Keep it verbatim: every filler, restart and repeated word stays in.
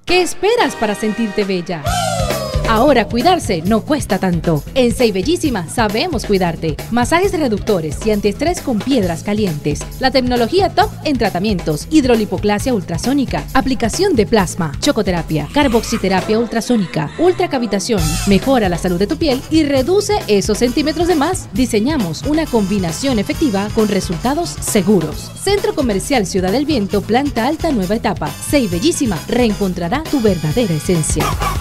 ¿Qué esperas para sentirte bella? Ahora cuidarse no cuesta tanto. En Sei Bellísima sabemos cuidarte. Masajes reductores y antiestrés con piedras calientes. La tecnología top en tratamientos. Hidrolipoclasia ultrasónica. Aplicación de plasma. Chocoterapia. Carboxiterapia ultrasónica. Ultracavitación. Mejora la salud de tu piel y reduce esos centímetros de más. Diseñamos una combinación efectiva con resultados seguros. Centro Comercial Ciudad del Viento, planta alta, nueva etapa. Sei Bellísima reencontrará tu verdadera esencia.